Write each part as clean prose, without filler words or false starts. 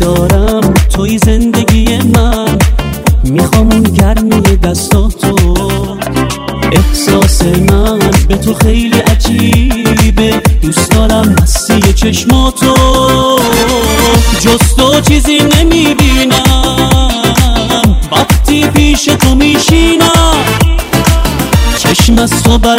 دارم توی زندگی من، میخوام اون گرمی دستاتو. احساس من به تو خیلی عجیبه، دوست دارم مستی چشماتو. جز تو چیزی نمیبینم وقتی پیش تو میشینم، چشم از تو بر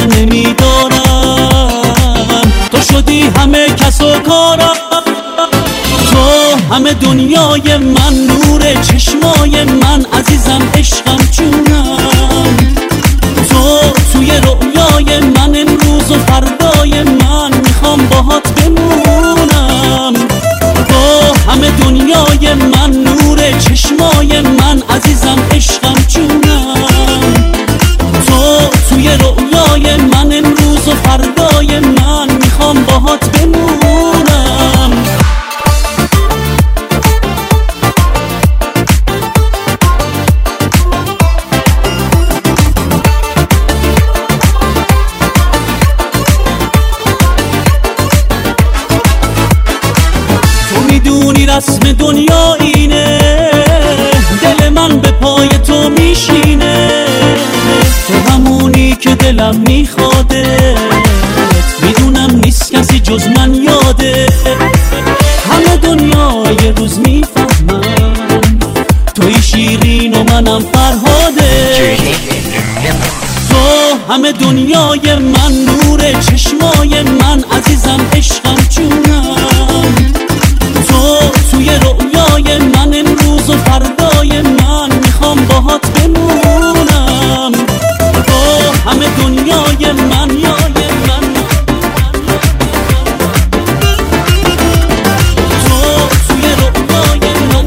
نمیدارم، تو شدی همه کس و کارم. تو همه دنیای من، نور چشمای من، عزیزم عشقم جونم. تو توی رؤیای من، امروز و فردای من، میخوام باهات بمونم. تو همه دنیای من، نور چشمای من، عزیزم عشقم جونم. تو توی رؤیای من، امروز و فردای من، میخوام باهات بمونم. میدونی رسم دنیا اینه، دل من به پای تو میشینه. تو همونی که دلم میخواده، میدونم نیست کسی جز من یاده. همه دنیا یه روز میفهمم توی شیرین و منم فرهاده. تو همه دنیای من، نور چشمای من، عزیزم عشقم جونم. تو توی رؤیای من، امروز و فردای من، میخوام باهات بمونم. تو همه دنیای من، تو توی رؤیای من.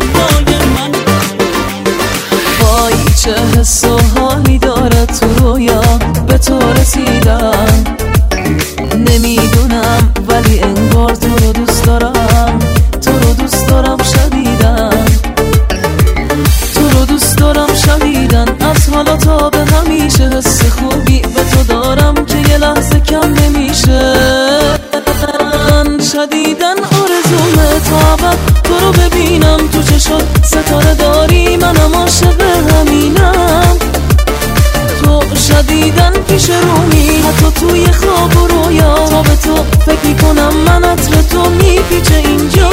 وای چه حس و حالی داره تو رویا به تو رسیدم. نمیدونم ولی انگار تو رو دوست دارم، تو رو دوست دارم شدیدن، تو رو دوست دارم شدیدن. از حالا تا به همیشه حس خوبی به تو دارم که یه لحظه کم نمیشه. شدیدن آرزومه تا ابد تو رو ببینم تو چشات ستاره داری، منم عاشق همینم. تو شدیدن پیش رومی، حتی توی خواب و رویا، تا به تو فکر میکنم من عطر تو میپیچه اینجا.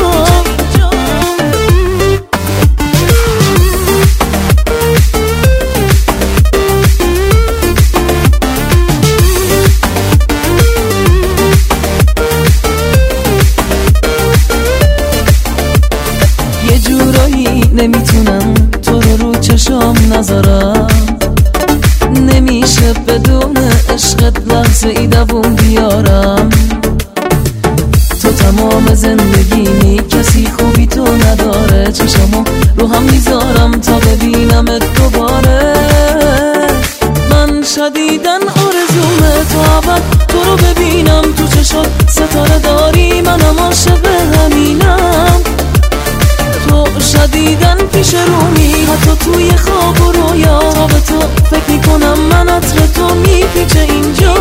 یه جورایی نمیتونم تو رو چشام نذارم، نمیشه بدون عشقت لحظه ای دووم بیارم. تو تمام زندگیمی، کسی خوبی تو نداره. چشمو رو هم میذارم تا ببینمت دوباره. من شدیدن آرزومه تا ابد تو رو ببینم تو چشات ستاره داری، منم عاشق همینم. تو شدیدن پیش رومی، حتی توی خواب و رویا، تا به تو فکر میکنم من عطر تو میپیچه اینجا.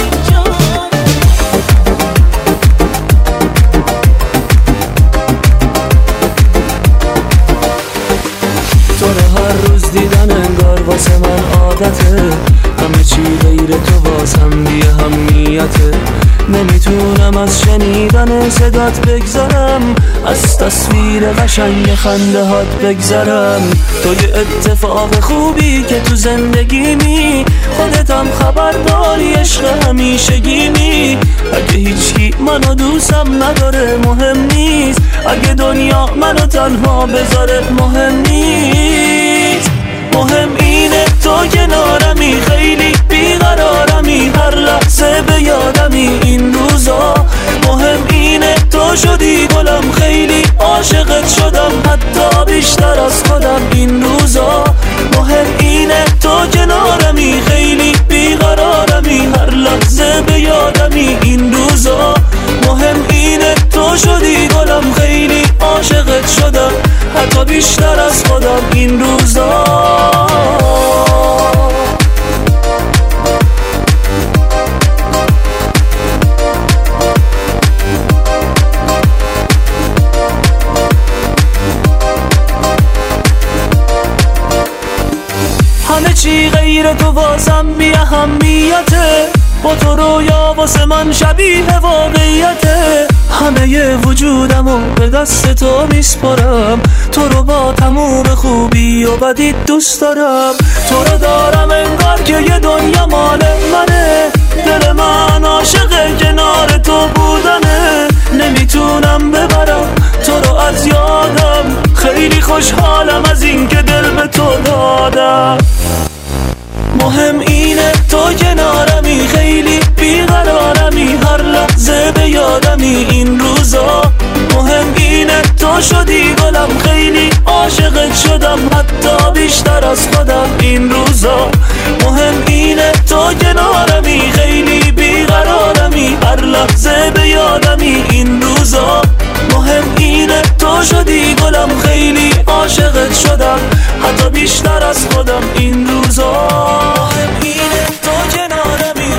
تو رو هر روز دیدن انگار واسه من عادته، همه چی غیر تو واسم بی اهمیته. نمیتونم از شنیدن صدات بگذرم، از تصویر قشنگ خنده هات بگذرم. تو یه اتفاق خوبی که تو زندگیمی، خودت هم خبر داری عشق همیشگیمی. اگه هیچکی منو دوستم نداره مهم نیست، اگه دنیا منو تنها بذاره مهم نیست. مهم اینه تو کنارمی، خیلی بیقرارمی، هر لحظه به یادمی این روزا. مهم اینه تو شدی گلم، خیلی عاشقت شدم، حتی بیشتر از خودم این روزا. مهم اینه تو کنارمی، خیلی بیقرارمی، هر لحظه به یادمی این روزا. مهم اینه تو شدی گلم، خیلی عاشقت شدم، حتی بیشتر از خودم این روزا. غیر تو واسم بی اهمیته، با تو رویا واسه من شبیه واقعیته. همه وجودمو به دست تو میسپارم، تو رو با تموم خوبی و بدی دوست دارم. تو رو دارم انگار که یه دنیا مال منه، دل من عاشق کنار تو بودنه. نمیتونم ببرم تو رو از یادم، خیلی خوشحالم از این که دل به تو دادم. مهم اینه تو کنارمی، خیلی بیقرارمی، هر لحظه به یادمی این روزا. مهم اینه تو شدی گلم، خیلی عاشقت شدم، حتی بیشتر از خودم این روزا. مهم اینه تو کنارمی، خیلی بیقرارمی، هر لحظه به یادمی این روزا. مهم اینه تو شدی گلم، خیلی عاشقت شدم، حتی بیشتر از خودم این روزا. مهم اینه تو کنارمی.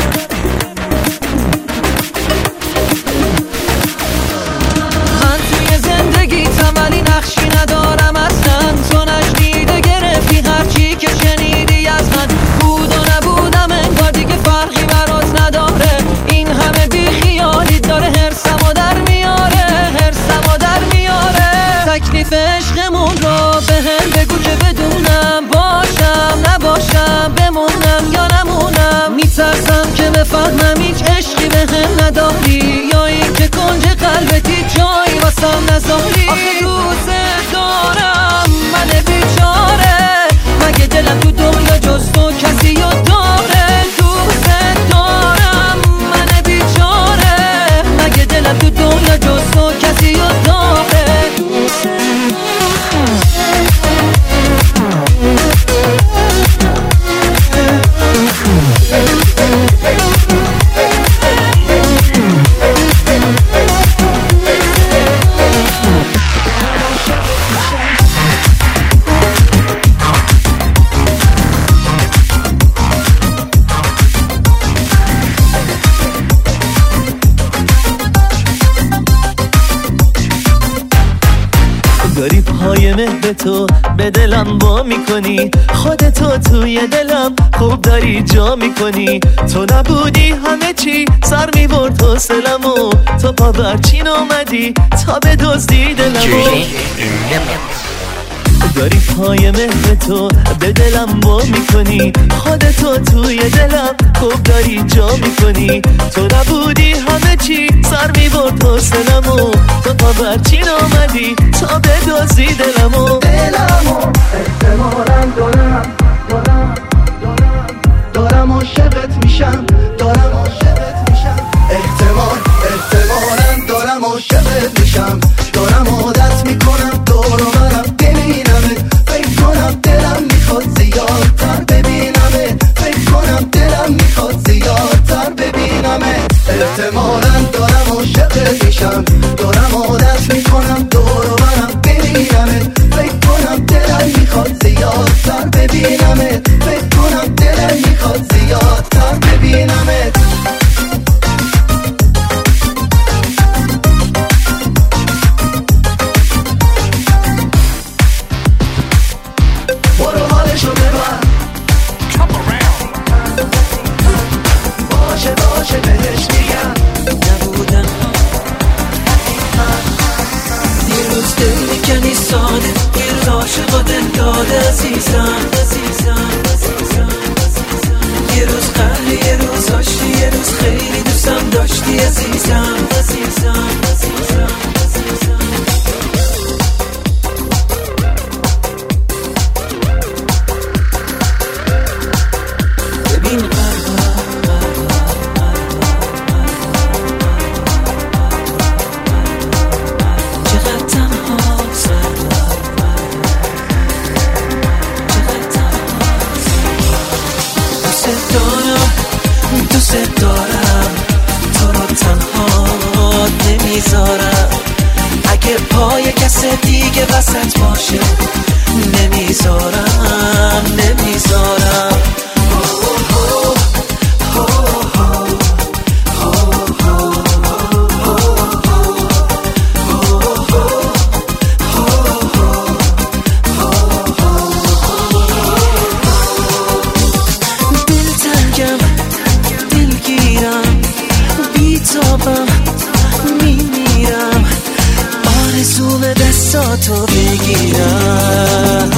من توی زندگی ولی نقشی ندارم اصلا، تو نشنیده گرفتی هرچی که شنیدی از من. بود و نبودم انگار دیگه فرقی برات نداره، این همه بی خیالی داره هرسمو در میاره، هرسمو در میاره. تکلیف عشقمون رو به هم بگو که بدونم، باشم نباشم، بمونم یا نمونم. میترسم که بفهمم هیچ عشقی به هم نداری، یا این که کنج قلبتی جایی واسم نذاری. آخه دوست دارم من بیچاره، مگه دلم تو دنیا جز تو کسی رو داره؟ دوست دارم من بیچاره، مگه دلم تو دنیا جز تو کسی رو داره؟ داری پای مهر تو به دلم با میکنی، خودتو توی دلم خوب داری جا میکنی. تو نبودی همه چی سر میبرد حوصلمو، تو پا برچین اومدی تا به دزدی دلمو. داری پای مهر تو به دلم با میکنی، خودتو توی دلم خوب داری جا میکنی. تو نبودی همه چی سر میبرد حوصلمو، تو پا برچین اومدی تا به دزدی دلمو. احتمالاً دارم عاشقت میشم، احتمالاً دارم عاشقت میشم، دارم عادت میکنم دور و برم ببینمت، فکر کنم دلم میخواد زیادتر ببینمت، فکر کنم دلم میخواد زیادتر ببینمت. احتمالاً دارم عاشقت میشم، دارم عادت میکنم دور و برم ببینمت، فکر کنم دلم میخواد زیادتر ببینمت، فکر کنم دلم میخواد زیادتر ببینمت. برو حالشو ببر، باشه بهش میگم نبودم یه روز دل میکنی ساده، یه روز عاشق دل داده عزیزم. یه روز قهری، یه روز آشتی، یه روز خیلی دوستم داشتی عزیزم. ببین چقدر تنهاست، دوست دارم تو رو تنها نمیذارم، اگه پای کس دیگه وسط باشه نمیذارم. تو بگیرم.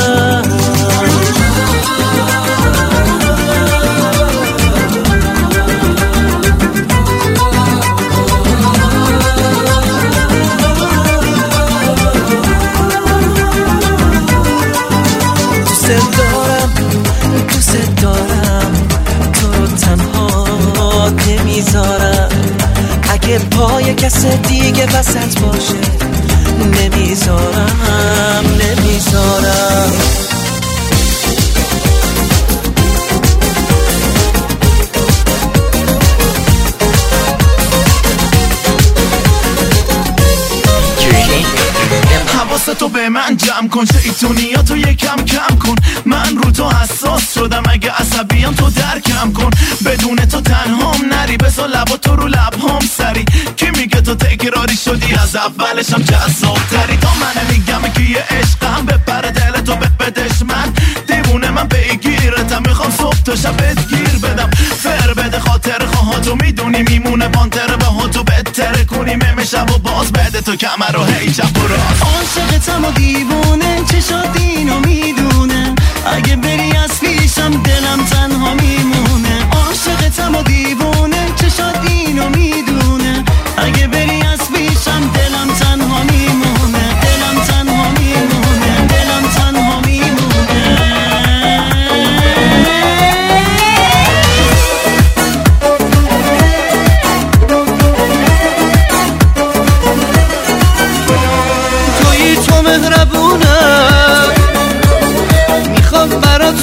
دوست دارم تو رو تنها نمیذارم، اگه پای کس دیگه وسط باشه نمیذارم. حواستو به من جمع کن، شیطونیاتو یکم کم کن، من رو تو حساس شدم، اگه عصبیم تو درکم کن، بدون تو تنهام نری، بسا لبا تو رو لبهام سری، کی میگه تو تکراری شدی از اولشم جذاب تری، تا من میگم که یه عشقم بپره دلتو بدش، من دیوونه من بگیرتم، میخوام صبح تا شبت گیر بدم، فر بده خاطر خواهاتو میدونی میمونه بانتر با هاتو بهتره کنی ممشب و باز بده تو کمر رو هی چپ و راست. عاشقتم و دیوونه چشات اینو میدونه، اگه بری از پیشم دلم تنها میمونه. عاشقتم و دیوونه چشات اینو میدونه، اگه بری از پیشم دلم تنها میمونه، دلم تنها میمونه، دلم تنها میمونه. تویی تو مهربونم، میخوام برات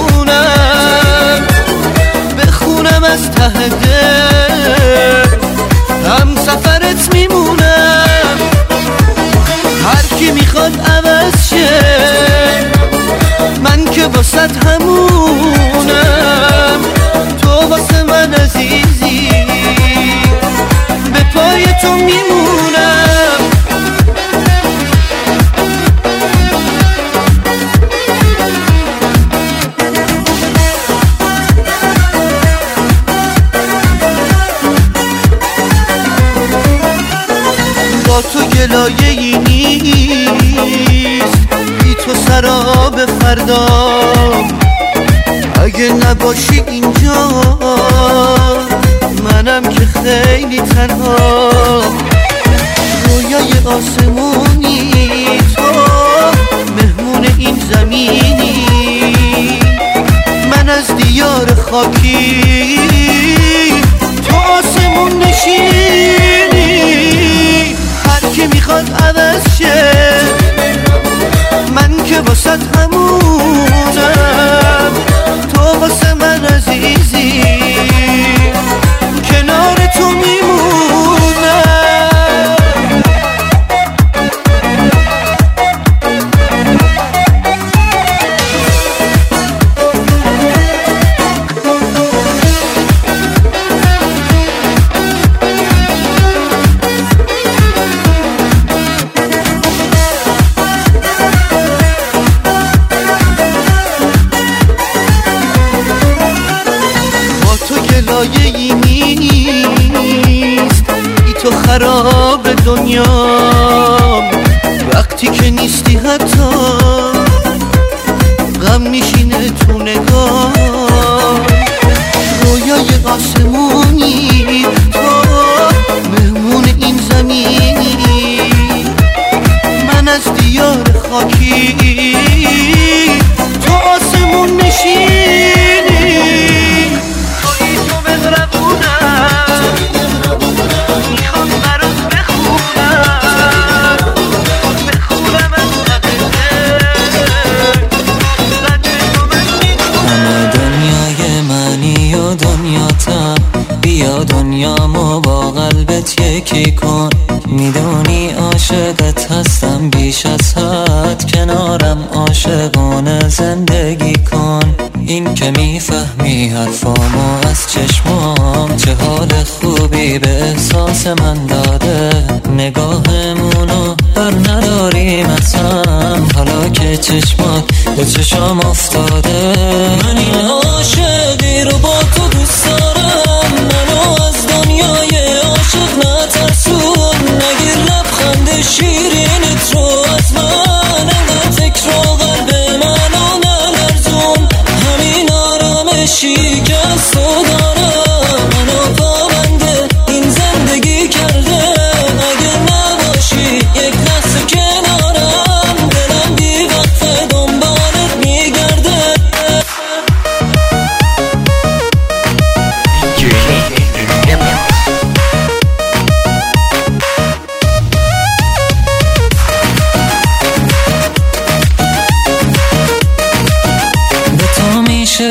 بخونم از ته دل، هم سفرت میمونم، هر کی میخواد عوض شه، من که واسط همونم، تو واسه من عزیزی، به پای تو میمونم. با تو گلایه‌ای نیست، بی تو سراب فردا، اگه نباشی اینجا منم که خیلی تنها، رویای آسمونی تو مهمون این زمینی، من از دیار خاکی تو آسمون نشینی، که میخواد عوض شه، من که واسط همونم، تو واسه من عزیزی، کنار تو میمونم. گلایه‌ای نیست، بی تو خراب دنیام، وقتی که نیستی حتی غم میشینه تو نگاه، رویای آسمونی تو مهمون این زمینی، من از دیار خاکی تو آسمون نشینی، میخوام برات بخونم از همه دنیای منی و دنیاتم، بیا دنیامو با قلبت یکی کن، میدونی عاشقت هستم بیش از حد، کنارم عاشقانه زندگی کن، این که میفهمی حرفامو از چشمام، چه حال خوبی به احساس من داده، نگاهمونو بر نداریم اصلا، حالا که چشمات به چشام افتاده، من این عاشقی رو با تو دوست دارم، منو از دنیای عاشق نترسون، نگیر لبخند شیرینت رو از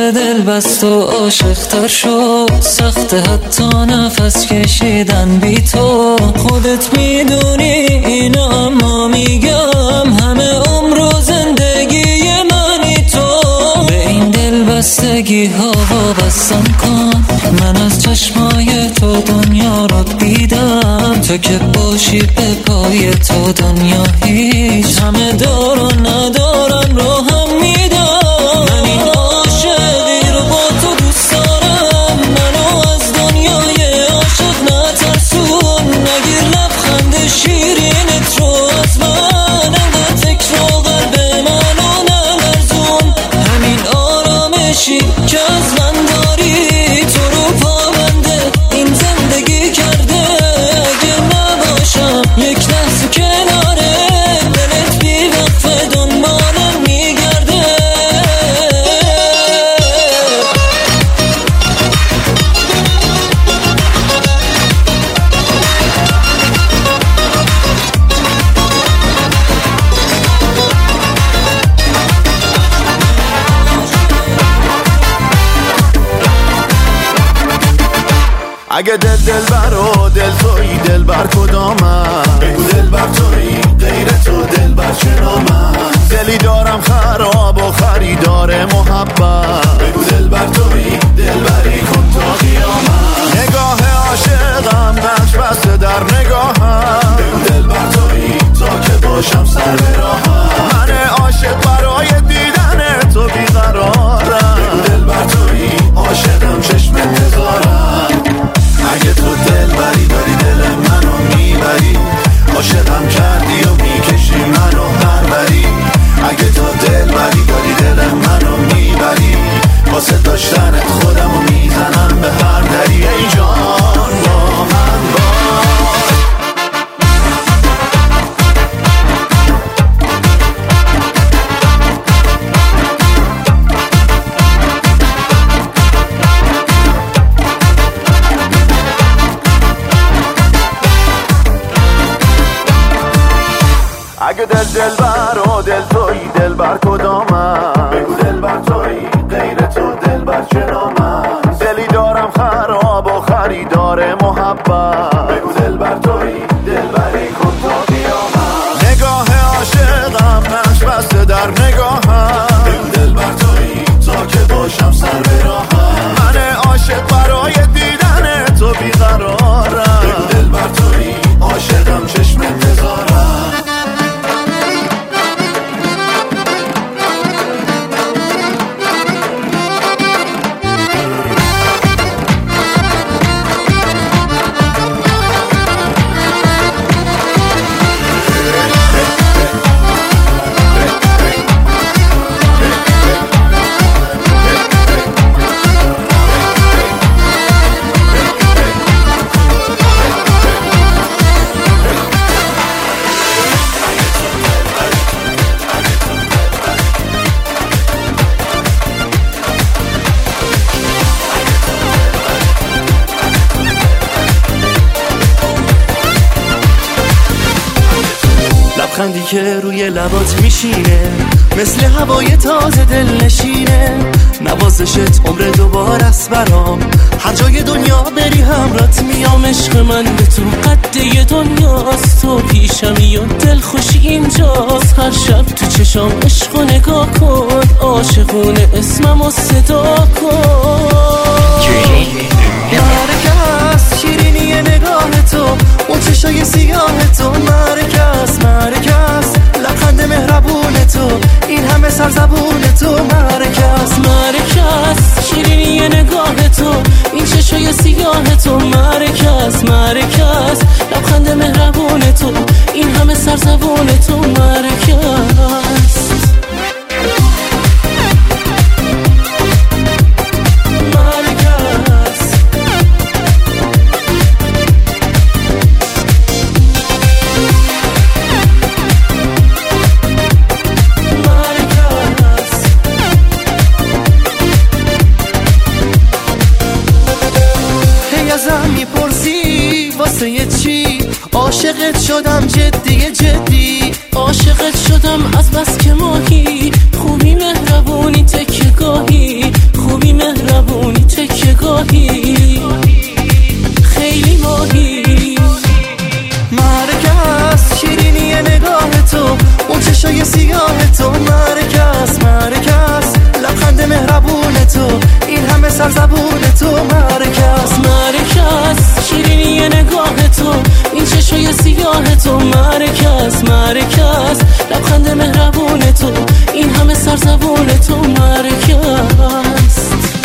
دل بست و عاشق‌تر شد، سخت حتی نفس کشیدن بی تو. خودت میدونی اینو اما میگم همه عمر و زندگی منی تو. به این دل بستگی ها وابستم کن، من از چشمای تو دنیا رو دیدم. تو که باشی به پای تو دنیا هیچ، همه دار و ندارم رو هم میدم. من این عاشقی رو با تو دوست دارم، منو از دنیای عاشق نترسون. نگیر لبخند شیرینت رو از من، انقدر تکرار قلب منو نلرزون. همین آرامشی که از من داری تو رو پابنده این زندگی کرده. اگه نباشم یک لحظه کناره دلت بی وقفه دنبالم میگرده. اگه دلبر و دل تویی دلبر کدامم؟ بگو دلبر تویی غیر تو دلبر چه نامم؟ دلی دارم خراب و خریدار محبت، بگو دلبر تویی دلبری کن تا قیامت. نگاه عاشقم نقش بسته در نگاهم، بگو دلبر تویی تا که باشم سر به راهم. من عاشق برای دیدن تو بیقرارم، بگو دلبر تویی عاشقم چشم انتظارم. اگه تو دلبری داری دل منو میبری، عاشقم کردی و میکشی منو پروری. اگه تو دلبری داری دل منو میبری، واسه داشتنت خودمو میزنم به هر دری. ای جان با من باش. اگه دلبر و دل تویی دلبر کدامم؟ بگو دلبر تویی غیر تو دلبر چه نامم؟ دلی دارم خراب و خریدار محبت، بگو دلبر تویی دلبری کن تا قیامت. نگاه عاشقم نقش بسته در نگاهم، بگو دلبر تویی تا که باشم سر به راهم. من عاشق برای دیدن تو بیقرارم، بگو دلبر تویی عاشقم چشم انتظارم. لبخندی که روی لبات میشینه، مثل هوای تازه دل نشینه. نوازشت عمر دوباره است برام، هر جای دنیا بری همرات میام. عشق من به تو قده دنیاست، تو پیشمی و دل خوشی اینجاست. هر شب تو چشام عشق و نگاه کن، عاشقونه اسمم صدا کن. مرکز شیرینی نگاه تو، اون چشای سیاه تو. مرکز لبخند مهربون تو، این همه سرزبون تو. مرکز شیرینی نگاه تو، این چشای سیاه تو. مرکز لبخند مهربون تو، این همه سرزبون تو. مرکز عاشقت شدم جدی، عاشقت شدم از بس که ماهی. خوبی مهربونی تکه گاهی، خوبی سرزبون تو مرکز شیرینی نگاه تو، این چشای سیاه تو مرکز لبخند مهربون تو، این همه سرزبون تو مرکز.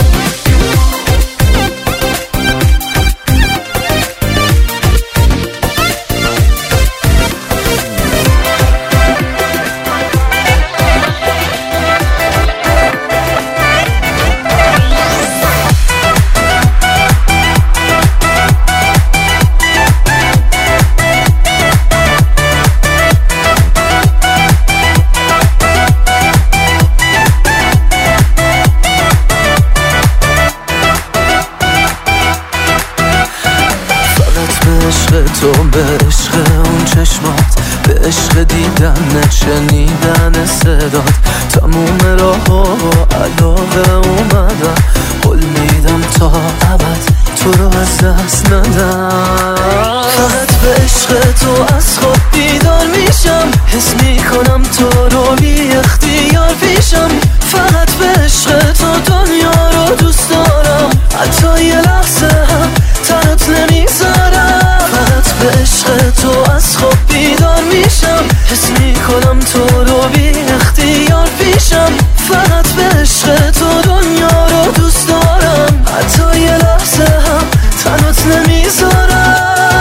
تو به عشق اون چشمات، به عشق دیدن شنیدن صدات، تموم راه ها علاقه اومدم، قول میدم تا ابد تو رو از دست ندم. فقط به عشق تو از خود بیدار میشم، حس میکنم تو رو بی اختیار پیشم. فقط به عشق تو دنیا رو دوست دارم، حتی یه لحظه هم تنت نمیذارم. فقط به عشق تو از خواب بیدار میشم، حس میکنم تو رو بی اختیار پیشم. فقط به عشق تو دنیا رو دوست دارم، حتی یه لحظه هم تنت نمیذارم.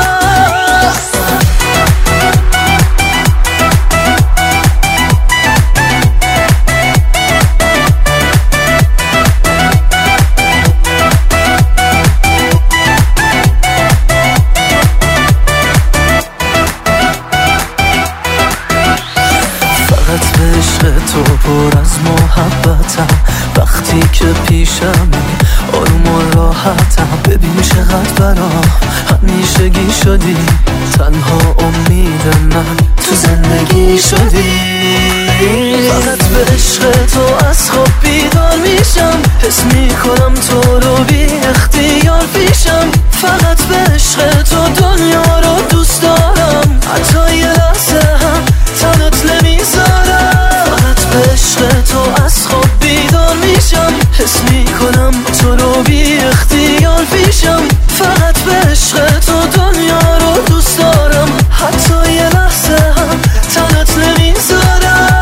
تو پر از محبتم، وقتی که پیشمی آروم و راحتم. ببین چقدر برام همیشگی شدی، تنها امید من تو زندگی شدی. فقط به عشق تو از خواب بیدار میشم، حس میکنم تو رو بی اختیار پیشم. فقط به عشق تو دنیا رو دوست دارم، حتی یه لحظه هم تنت نمیذارم. به عشق تو از خواب بیدار میشم، حس میکنم تو رو بی اختیار پیشم. فقط به عشق تو دنیا رو دوست دارم، حتی یه لحظه هم تنت نمیذارم.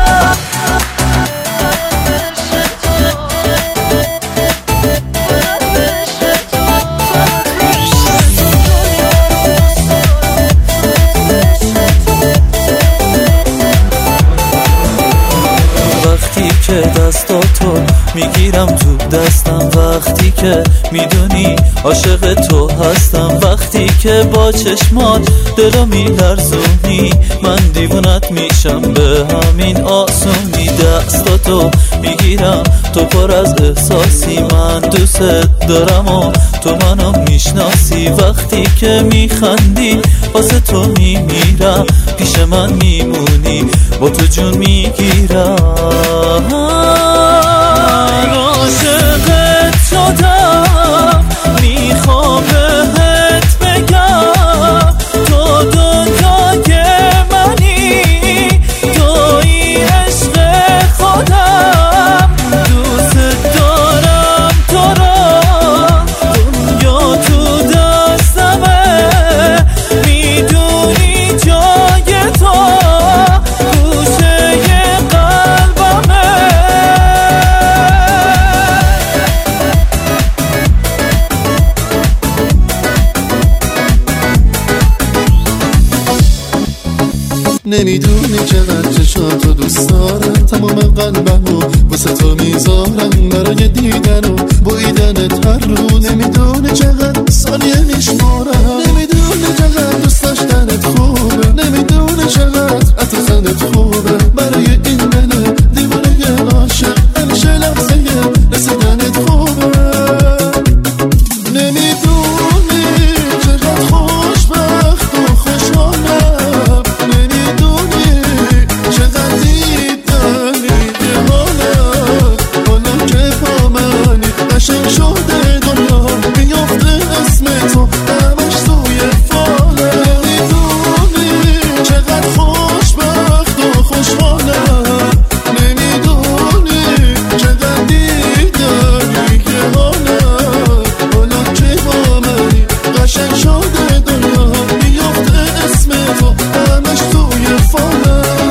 که دستاتو میگیرم تو دستم، وقتی که میدونی عاشق تو هستم. وقتی که با چشمات دلو میلرزونی، من دیوونت میشم به همین آسونی. دستاتو میگیرم تو پر از احساسی، من دوست دارم و تو منو میشناسی. وقتی که میخندی واسه تو میمیرم، پیش من میمونی با تو جون میگیرم. عاشقت شدم، میخوام بهت بگم تو دنیای منی، توی عشق خودم. دوست دارم تو را، دنیا تو دستمه، میدونی جای تو گوشه قلبمه. نمیدونی چقدر چشاتو دوست دارم، تمام قلبمو واسه تو میذارم برای دیدن و بویدنت هر رو. نمیدونی چقدر ثانیه میشمارم، نمیدونی چقدر دوست داشتنت خوبه، نمیدونی چقدر عطرت خوبه برای این دل دیوانه عاشق. همیشه لحظه رسیدنت خوبه، نمیدونی چقدر خوشبخت و خوشحالم، نمیدونی چقدر دیدنی دیوانم. حالا که با منی قشنگ شده دنیا، میافته اسم تو همش تو شده دنیا میفته اسم تو همش توی فالم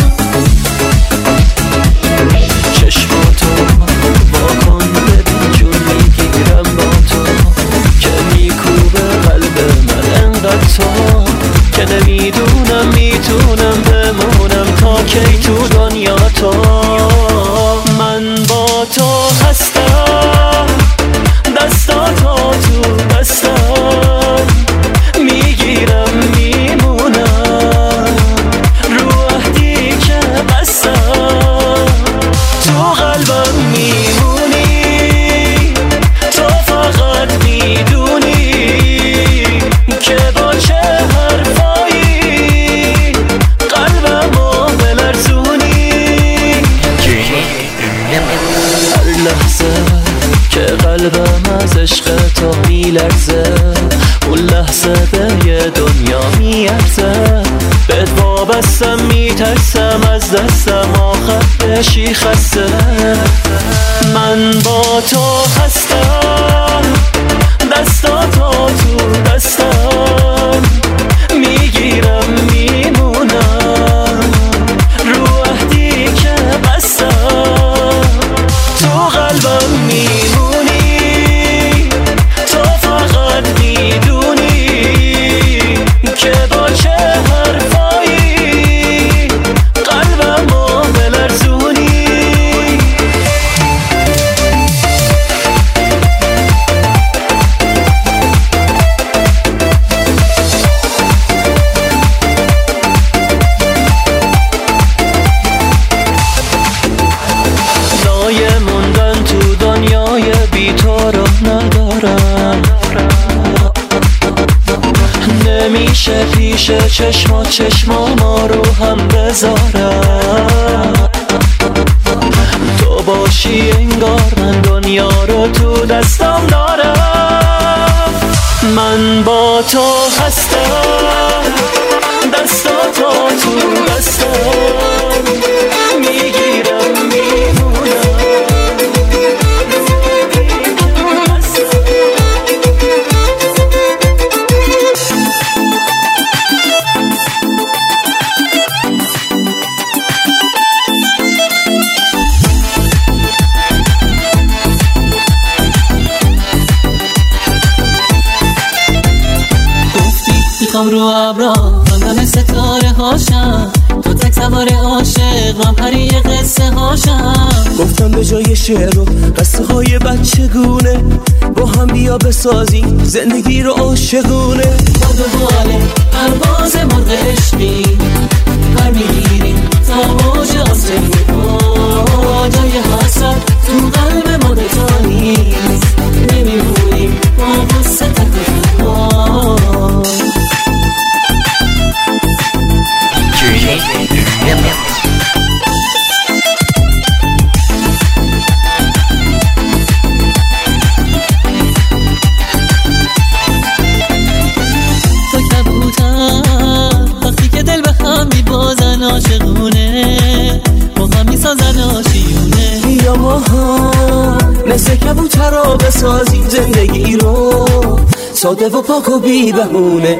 چشماتو واکن ببین جون میگیرم با تو که میکوبه قلب من انقدر تو که نمیدونم میتونم بمونم تا کی تو دنیا تو من با تو هستم دستاتو تو دستم میگیرم میمونم رو عهدی که بستم تو قلبم میمونی تو فقط میدونی که با چه حرفایی قلبمو بلرزونی هر لحظه که قلبم از عشق تو میلرزه اون لحظه به یه دنیا میارزه بهت وابستم میترسم از دستم آخر بشی خسته من با تو هستم دستاتو تو دستم میگیرم میمونم رو عهدی که بستم تو قلبم میمونی تو فقط میدونی که با چه حرفایی قلبمو بلرزونی لایه موندن تو دنیای بی تو رو ندارم نمیشه پیش چشما ما رو هم بذارم تو باشی انگار من دنیا رو تو دستم دارم من با تو هستم دستاتو تو دستم میگیرم میمونم میخوام رو ابرا من ستاره هاشم تو تک سوار عاشق من پری قصه هاشم گفتم به جای شعر و قصه های بچگونه با هم بیا بسازیم زندگی رو عاشقونه با دنباله پرواز مرغ عشقی پر میگیریم تا موج آسمونی با جای حسد تو قلب ما دوتا نیست نمیمونیم با قصه تکرار تو کبوتر وقتی که دل به هم میبازن عاشقونه با هم میسازن آشیونه بیا ما هم مثل کبوتر رو بسازیم زندگی رو ساده و پاک و بی بهونه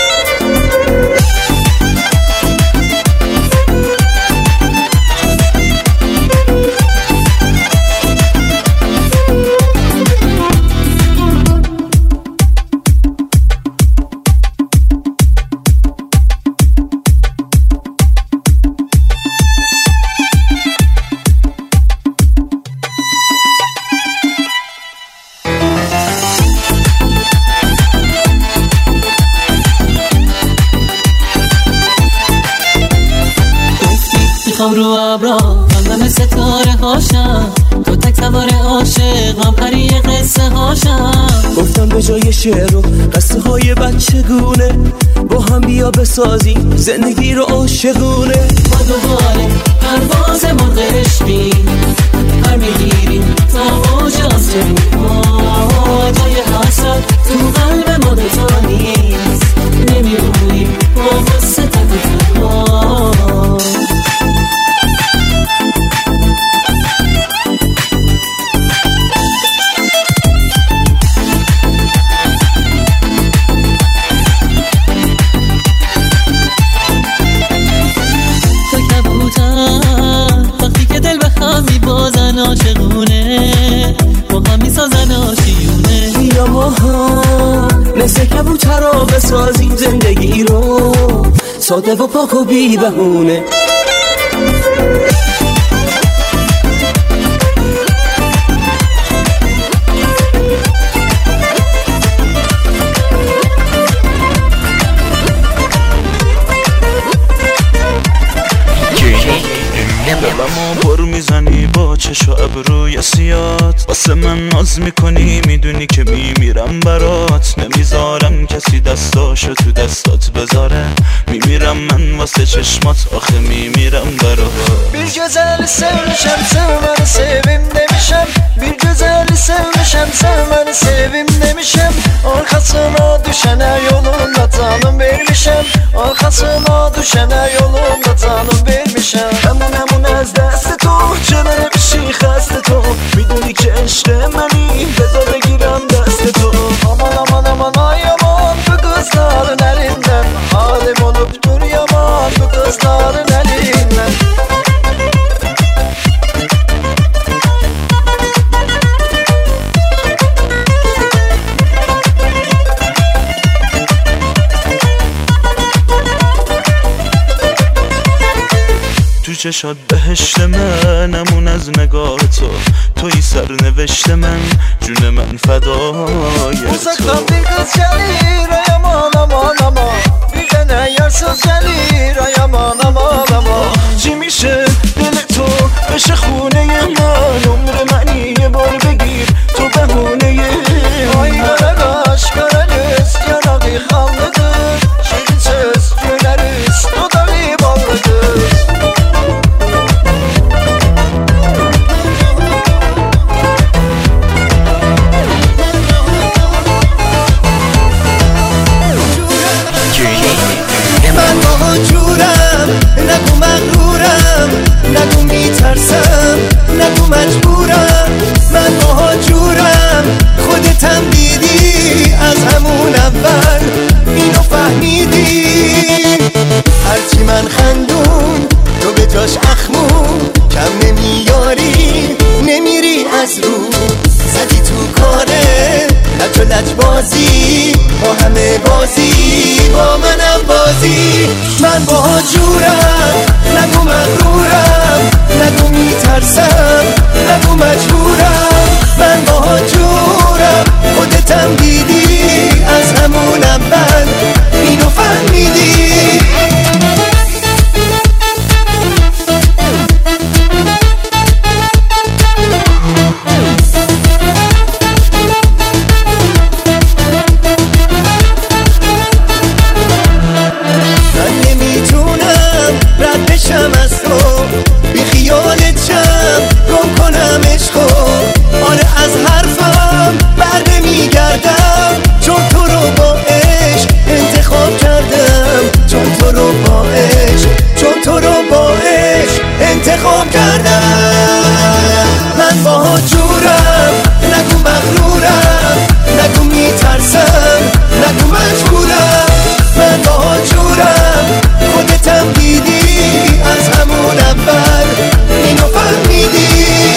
میخوام رو ابرا من ستاره هاشم تو تک سوار عاشق من پری قصه هاشم گفتم به جای شعر و قصه های بچگونه با هم بیا بسازیم زندگی رو عاشقونه با دوباره پرواز مرغ عشقی پر میگیریم تا موج آسمونی با جای حسد تو قلب ما دوتا نیست نمیمونیم با قصه تکرار بسازیم زندگی رو ساده و پاک و بی بهونه. دلمو پر میزنی با چش و ابروی سیات، واسه من ناز میکنی میدونی که میمیرم برات. نمیذارم کسی دستاشو تو دستات بذاره، میمیرم من واسه چشمات آخه میمیرم برات. Bir güzeli sevmişem sevmeni sevim demişem, bir güzeli sevmişem sevmeni sevim demişem. Arkasına düşene yolunda canım vermişem, arkasına düşene yolunda canım vermişem. همون از دست تو چه نمیشی خسته تو، میدونی که عشق منی بذار بگیرم دست تو. Aman aman aman ay aman bu kızların elinden, halim olup dur yaman bu kızların elinden. تو چشات بهشت منمون از نگاه تو، توی سرنوشت من جون من فدای تو. Uzaktan bir kız gelir ay aman aman aman, bir tane yarsız gelir ay aman aman aman. چی میشه دل تو بشه خونه من، عمر منی یه بار بگیر تو بهونه. Ay kara kaş kara göz yanağı kanlıdır, şirin söz güleriz dudağı ballıdır. من با جورم نگو مغرورم، نگو میترسم نگو مجبورم. من با جورم خودتم دیدی از همون اول اینو فهمیدی. هرچی من خندون تو به جاش اخمون کم نمیاری، نمیری از رو. زدی تو کاره لج و لج بازی، با همه بازی با منم بازی. من با جورم نگو مغرورم، نگو میترسم نگو مجبورم. من با جورم خودتم دیدی از همون اول اینو فهمیدی. انتخاب کردم. من با جورم نگو مغرورم، نگو میترسم نگو مجبورم. من با جورم خودتم دیدی از همون اول اینو فهمیدی.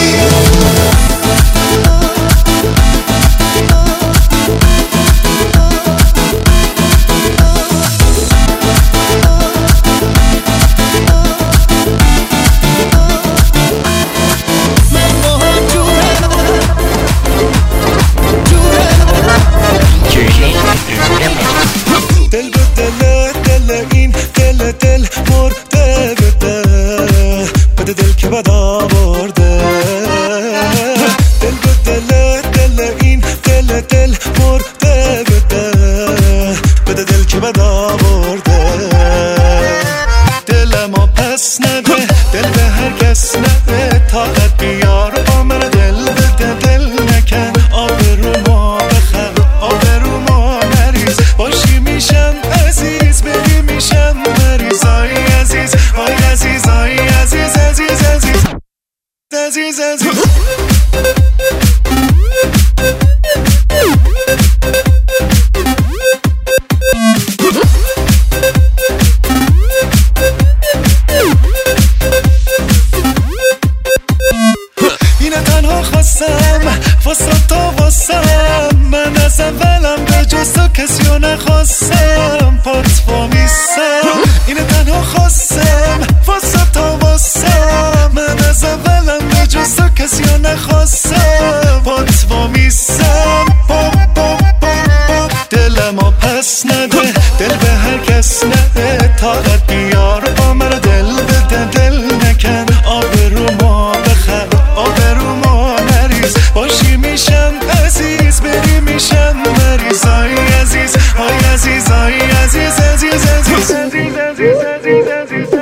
دل مرده بده دل که بد آورده. دل به دل این دل مرده بده دل که بد آورده. دلمو پس نده دل به هر کس نده، طاقت بیار با من دل بده دل نکن. آبرومو بخر آبرومو نریز، باشی میشم عزیز بری میشم مریض. آی عزیز آی عزیز آی عزیز عزیز عزیز عزیز عزیز. اینه تنها خواستم واسه تو واسم، من از اولم به جز تو کسیو نخواستم. تشنه طاقت بیار با مرا دل بده دل نکن آبروما بخر آبروما نریز باشی میشم عزیز بری میشم مریض آی عزیز آی عزیز آی عزیز عزیز عزیز عزیز عزیز عزیز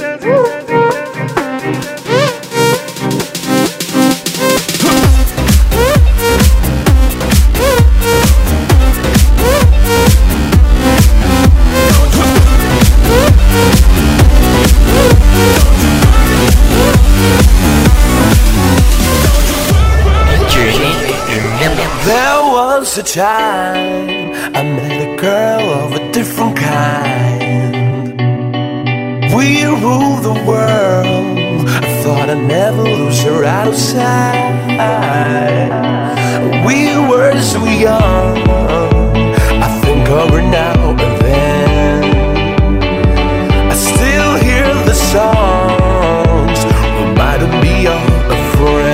A time I met a girl of a different kind. We ruled the world. I thought I'd never lose her out of sight. We were so young. I think of her now and then. I still hear the songs reminding me of a friend.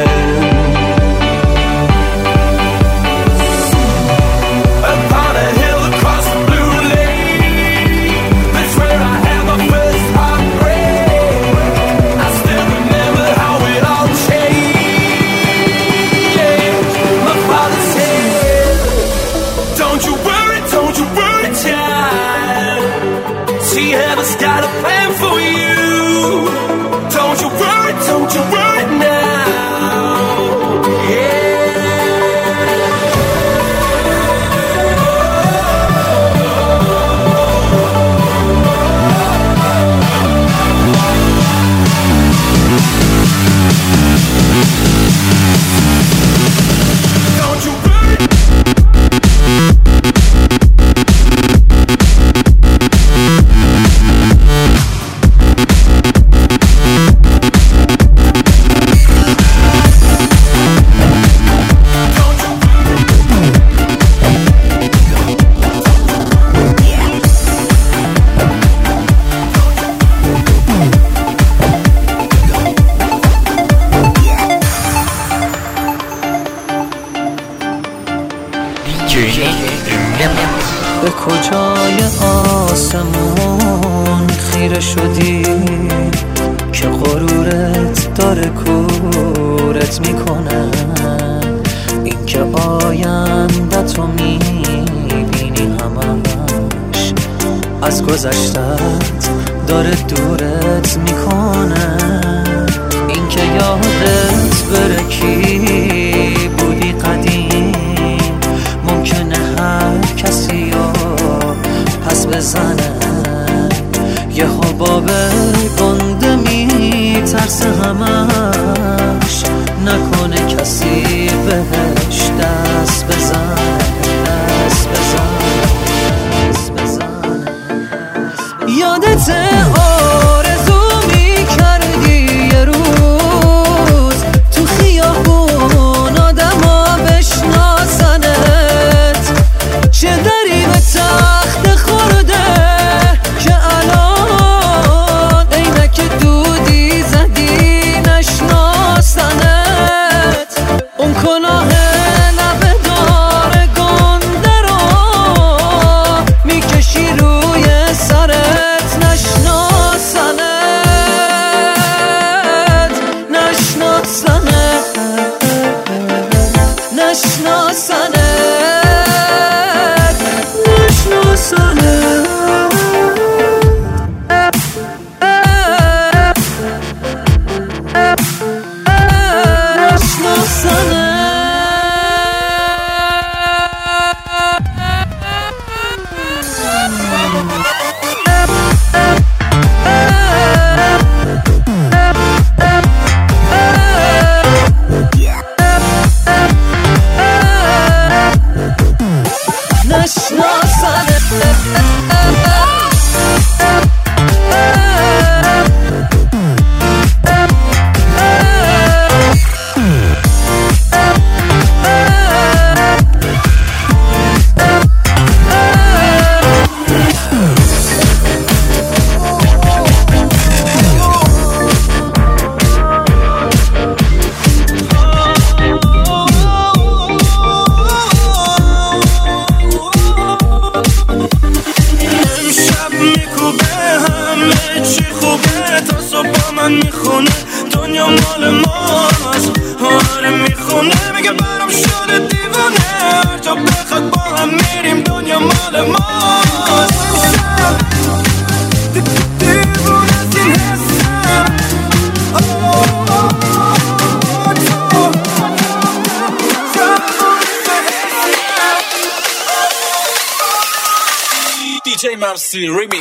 به کجای آسمون خیره شدی که غرورت داره کورت میکنه این که آینده‌تو میبینی همش از گذشتت داره دورت میکنه این که یادت بره کی بودی قدیم ممکنه هر کسی رو پس بزنه یه حباب گنده میترسه همش نکنه کسی بهش دست بزنه دست بزنه دست بزنه یادت آرزو میکردی یه روز تو خیابون آدما بشناسنت چه دری به تخت خورده که الان عینک دودی زدی نشناسنت اون کلاه لبه دار گنده رو میکشی روی سرت نشناسنت میکوبه همه چی خوبه تا صبح با من میخونه دنیا مال ماست آره میخونه میگه برام شده دیوونه هر جا بخواد با هم میریم دنیا مال ماست دیوونه از این حسم DJ Mamsi Remix.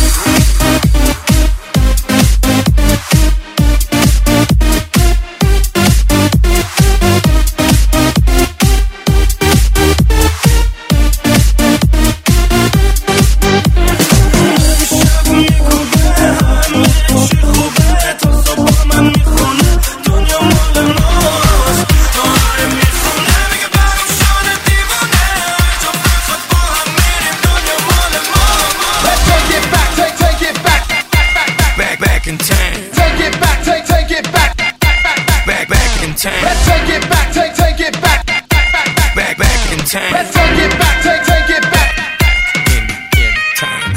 Let's take it back, take it back, back in time. Let's take it back, take it back, in time.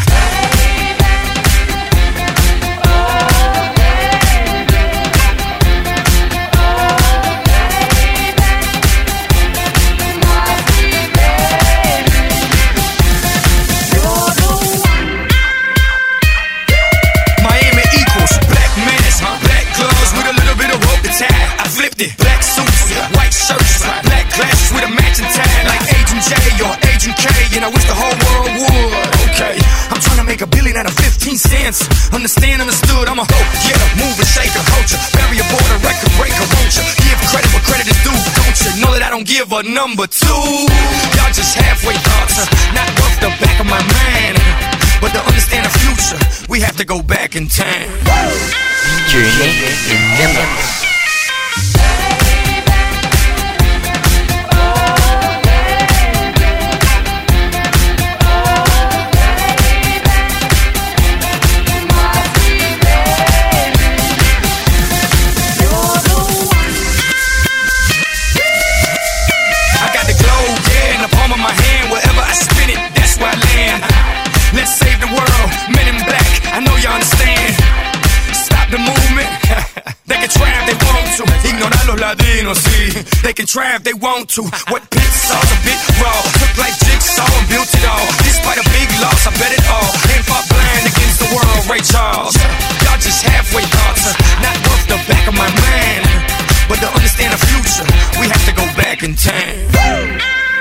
Miami equals black mask, black gloves with a little bit of rope to tie. I flipped it, black suits, white shirts, black glasses with a matching tie, like Agent J or Agent K, and I wish the whole world would. Okay, I'm trying to make $1 billion out of 15 cents. Understand, understood, I'm a hoe, yeah, move and shake a culture, bury a border, record breaker, won't you? Give credit where credit is due, don't you? Know that I don't give a number two. Y'all just halfway thoughts, not worth the back of my mind. But to understand the future, we have to go back in time. Journey in memory. Let's save the world, men in black, I know you understand. Stop the movement, they can try if they want to. Ignorar los latinos, sí, they can try if they want to. What pits saw's a bit raw, took like jigsaw and built it all. Despite a big loss, I bet it all. And fought blind against the world, Ray Charles. Y'all just halfway thoughts, not worth the back of my mind. But to understand the future, we have to go back in time.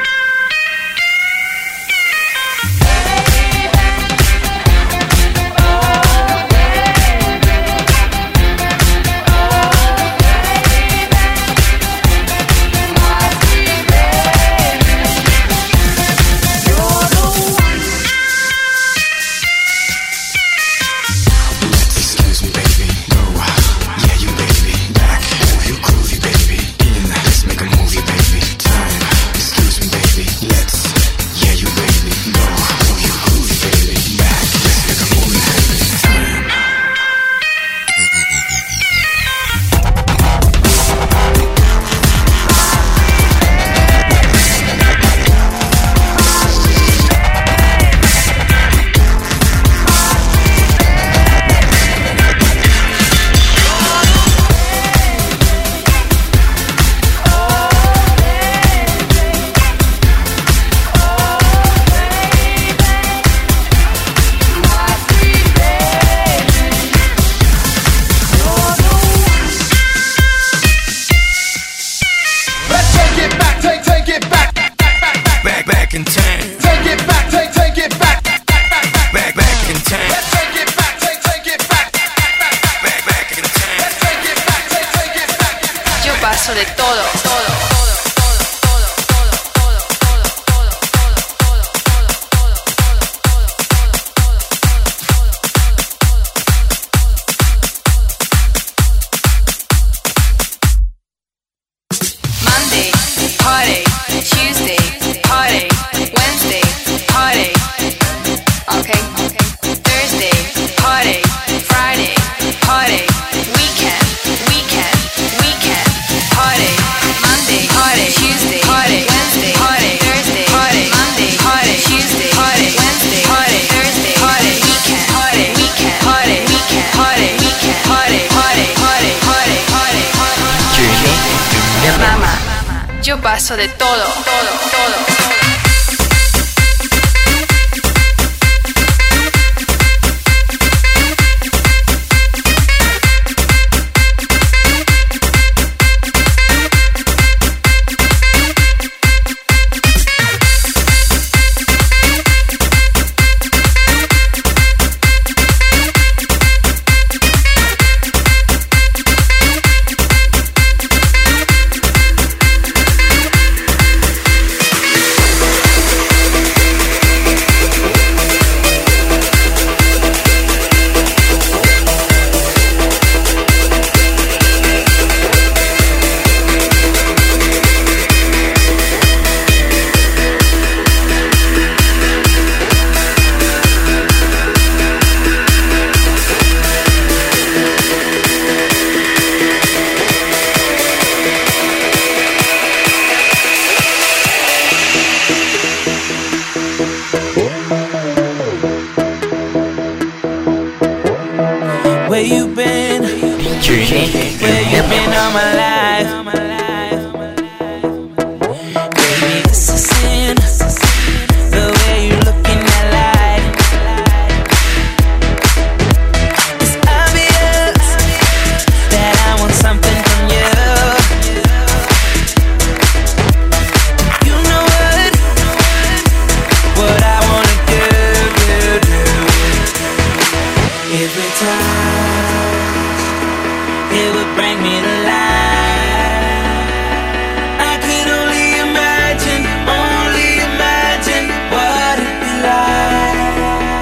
De todo. Monday, party. Tuesday, party. Wednesday, party. Okay. Thursday, party. Friday, party. Weekend, party. paso de todo, todo, todo. Where you been? Where you been all my life? Baby, this is sin. The way you look in that light. It's obvious that I want something from you. You know what I wanna do. Every time it would bring me to life. I could only imagine what it'd be like.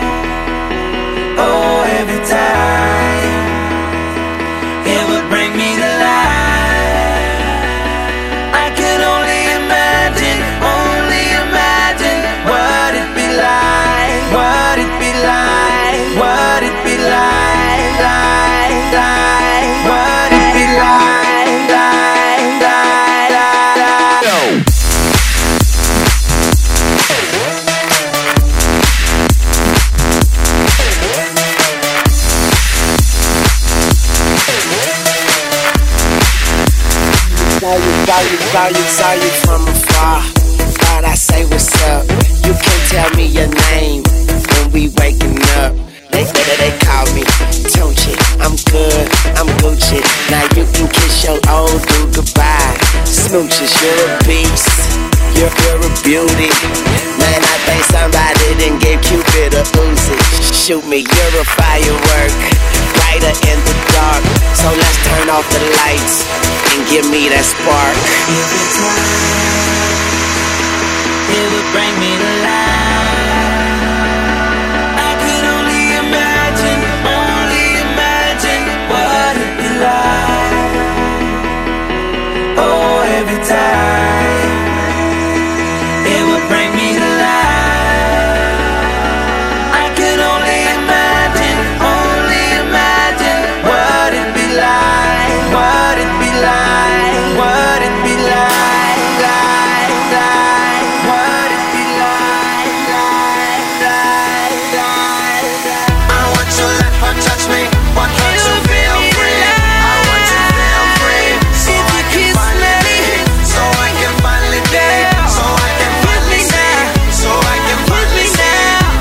Oh, every time it would bring me to life. I could only imagine what it'd be like, what it'd be like, what it'd be like, what it'd be like. Saw you from afar. Thought I say what's up. You can't tell me your name when we waking up. They call me Tunchi. I'm good, I'm Gucci. Now you can kiss your old dude goodbye. Smooches, you're a beast. You're a beauty. Man, I think somebody done gave Cupid a Uzi. Shoot me, you're a firework, brighter in the dark. So let's turn off the lights and give me that spark. Every time it would bring me to life. I could only imagine what it'd be like. Oh, every time it would bring me to life. I could only imagine what it'd be like, what it'd be like, what it'd be like, what it'd be like. I want your life, touch me. Want her to feel free. I want you to feel free. So I can finally be. So I can finally be. So I can finally see. So I can finally see.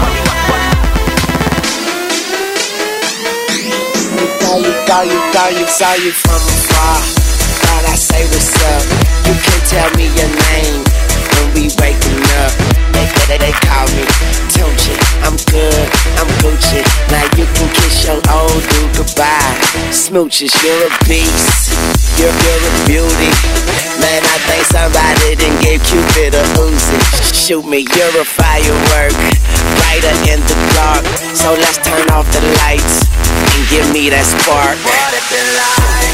Saw you from afar. Thought I say what's up. You can't tell me your name when we waking up. They call me Tunchi. I'm good, I'm Gucci. Now you can kiss your old dude goodbye. Smooches, you're a beast. You're a beauty. Man, I think somebody done gave Cupid a Uzi. Shoot me, you're a firework, brighter in the dark. So let's turn off the lights and give me that spark. What it been like?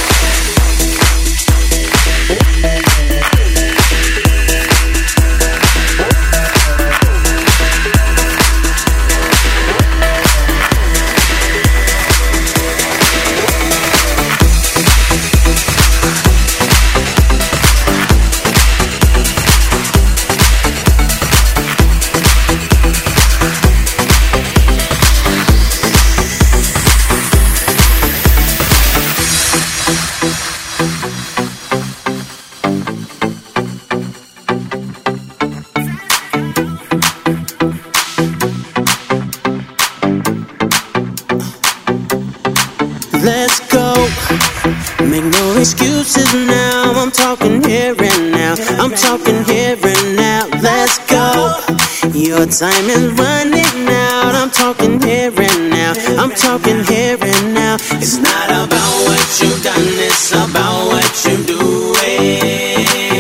let's go. Make no excuses now, I'm talking here and now. I'm talking here and now, let's go. Your time is running out, I'm talking here and now. I'm talking here and now. It's not about what you've done, it's about what you're doing.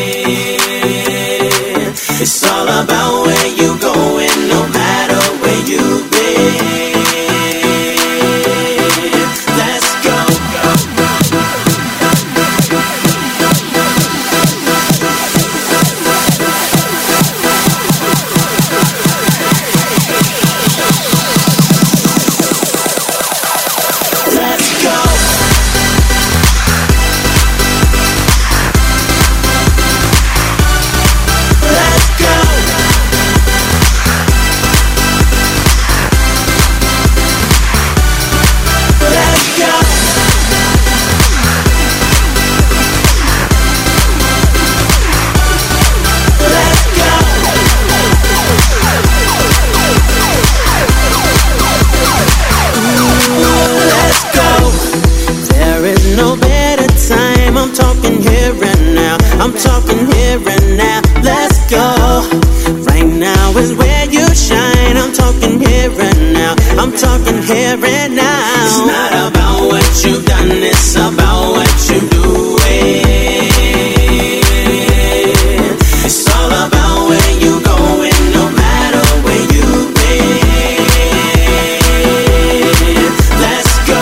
It's all about where you're going, no matter where you've been. Let's go. I'm talking here and now, let's go. Right now is where you shine. I'm talking here and now. I'm talking here and now. It's not about what you've done, it's about what you're doing. It's all about where you're going, no matter where you've been. Let's go.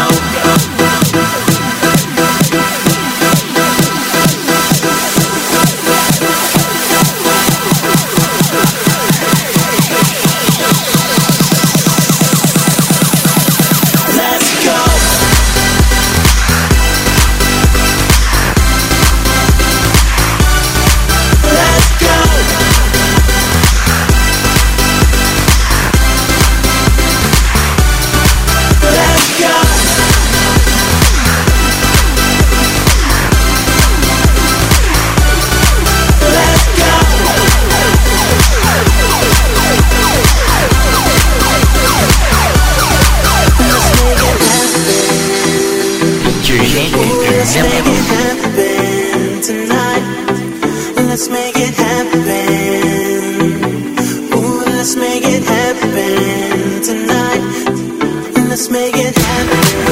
Let's make it happen. Ooh, let's make it happen tonight. Let's make it happen.